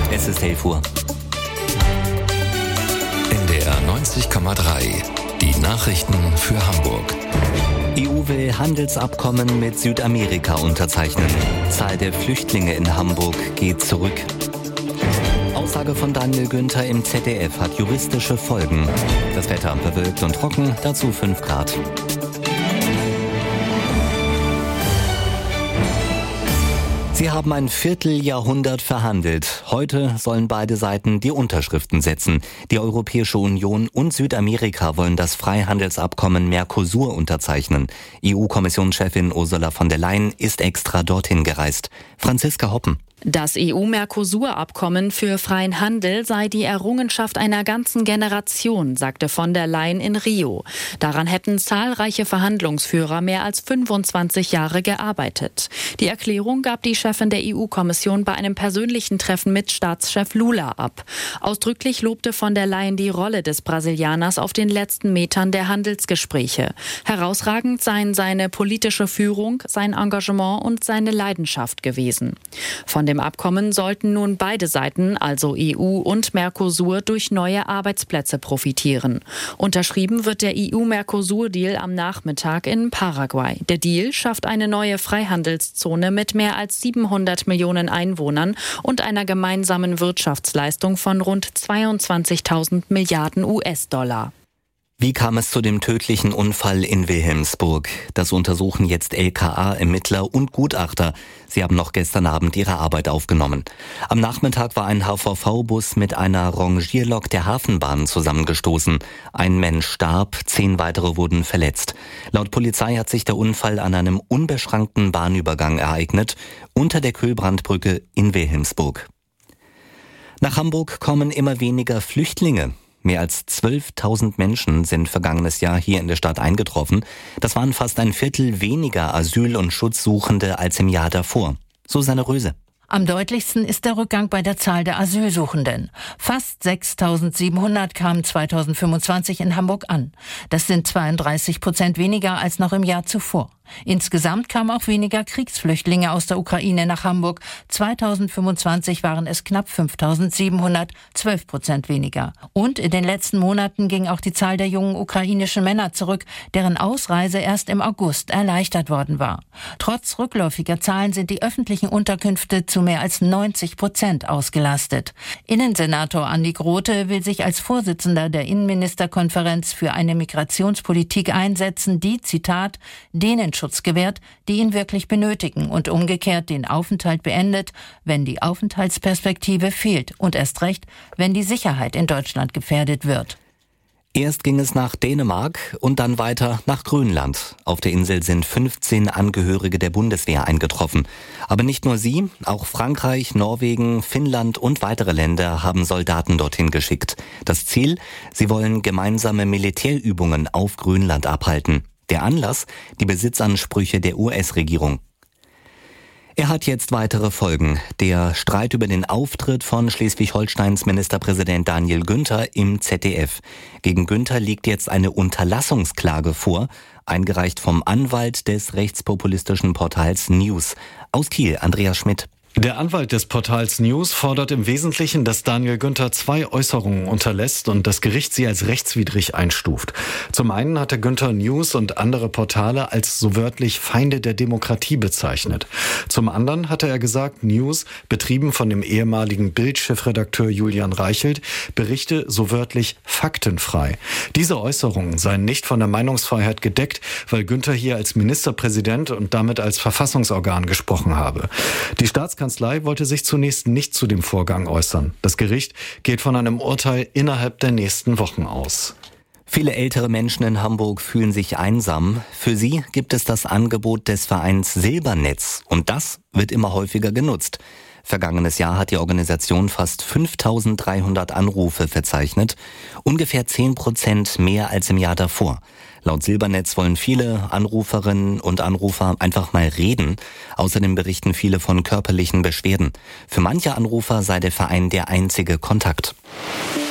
Es ist 11 Uhr. NDR 90,3. Die Nachrichten für Hamburg. EU will Handelsabkommen mit Südamerika unterzeichnen. Zahl der Flüchtlinge in Hamburg geht zurück. Aussage von Daniel Günther im ZDF hat juristische Folgen. Das Wetter bewölkt und trocken, dazu 5 Grad. Sie haben ein Vierteljahrhundert verhandelt. Heute sollen beide Seiten die Unterschriften setzen. Die Europäische Union und Südamerika wollen das Freihandelsabkommen Mercosur unterzeichnen. EU-Kommissionschefin Ursula von der Leyen ist extra dorthin gereist. Franziska Hoppen. Das EU-Mercosur-Abkommen für freien Handel sei die Errungenschaft einer ganzen Generation, sagte von der Leyen in Rio. Daran hätten zahlreiche Verhandlungsführer mehr als 25 Jahre gearbeitet. Die Erklärung gab die Chefin der EU-Kommission bei einem persönlichen Treffen mit Staatschef Lula ab. Ausdrücklich lobte von der Leyen die Rolle des Brasilianers auf den letzten Metern der Handelsgespräche. Herausragend seien seine politische Führung, sein Engagement und seine Leidenschaft gewesen. Von dem Abkommen sollten nun beide Seiten, also EU und Mercosur, durch neue Arbeitsplätze profitieren. Unterschrieben wird der EU-Mercosur-Deal am Nachmittag in Paraguay. Der Deal schafft eine neue Freihandelszone mit mehr als 700 Millionen Einwohnern und einer gemeinsamen Wirtschaftsleistung von rund 22.000 Milliarden US-Dollar. Wie kam es zu dem tödlichen Unfall in Wilhelmsburg? Das untersuchen jetzt LKA-Ermittler und Gutachter. Sie haben noch gestern Abend ihre Arbeit aufgenommen. Am Nachmittag war ein HVV-Bus mit einer Rangierlok der Hafenbahn zusammengestoßen. Ein Mensch starb, 10 weitere wurden verletzt. Laut Polizei hat sich der Unfall an einem unbeschrankten Bahnübergang ereignet, unter der Kühlbrandbrücke in Wilhelmsburg. Nach Hamburg kommen immer weniger Flüchtlinge. Mehr als 12.000 Menschen sind vergangenes Jahr hier in der Stadt eingetroffen. Das waren fast ein Viertel weniger Asyl- und Schutzsuchende als im Jahr davor. Susanne Röse. Am deutlichsten ist der Rückgang bei der Zahl der Asylsuchenden. Fast 6.700 kamen 2025 in Hamburg an. Das sind 32% weniger als noch im Jahr zuvor. Insgesamt kamen auch weniger Kriegsflüchtlinge aus der Ukraine nach Hamburg. 2025 waren es knapp 5.700, 12% weniger. Und in den letzten Monaten ging auch die Zahl der jungen ukrainischen Männer zurück, deren Ausreise erst im August erleichtert worden war. Trotz rückläufiger Zahlen sind die öffentlichen Unterkünfte zu mehr als 90% ausgelastet. Innensenator Andi Grote will sich als Vorsitzender der Innenministerkonferenz für eine Migrationspolitik einsetzen, die, Zitat, denen Schutz gewährt, die ihn wirklich benötigen und umgekehrt den Aufenthalt beendet, wenn die Aufenthaltsperspektive fehlt und erst recht, wenn die Sicherheit in Deutschland gefährdet wird. Erst ging es nach Dänemark und dann weiter nach Grönland. Auf der Insel sind 15 Angehörige der Bundeswehr eingetroffen. Aber nicht nur sie, auch Frankreich, Norwegen, Finnland und weitere Länder haben Soldaten dorthin geschickt. Das Ziel? Sie wollen gemeinsame Militärübungen auf Grönland abhalten. Der Anlass? Die Besitzansprüche der US-Regierung. Er hat jetzt weitere Folgen. Der Streit über den Auftritt von Schleswig-Holsteins Ministerpräsident Daniel Günther im ZDF. Gegen Günther liegt jetzt eine Unterlassungsklage vor, eingereicht vom Anwalt des rechtspopulistischen Portals News. Aus Kiel, Andreas Schmidt. Der Anwalt des Portals News fordert im Wesentlichen, dass Daniel Günther 2 Äußerungen unterlässt und das Gericht sie als rechtswidrig einstuft. Zum einen hatte Günther News und andere Portale als so wörtlich Feinde der Demokratie bezeichnet. Zum anderen hatte er gesagt, News, betrieben von dem ehemaligen Bild-Chefredakteur Julian Reichelt, berichte so wörtlich faktenfrei. Diese Äußerungen seien nicht von der Meinungsfreiheit gedeckt, weil Günther hier als Ministerpräsident und damit als Verfassungsorgan gesprochen habe. Die Staatskanzlei wollte sich zunächst nicht zu dem Vorgang äußern. Das Gericht geht von einem Urteil innerhalb der nächsten Wochen aus. Viele ältere Menschen in Hamburg fühlen sich einsam. Für sie gibt es das Angebot des Vereins Silbernetz. Und das wird immer häufiger genutzt. Vergangenes Jahr hat die Organisation fast 5.300 Anrufe verzeichnet. Ungefähr 10% mehr als im Jahr davor. Laut Silbernetz wollen viele Anruferinnen und Anrufer einfach mal reden. Außerdem berichten viele von körperlichen Beschwerden. Für manche Anrufer sei der Verein der einzige Kontakt.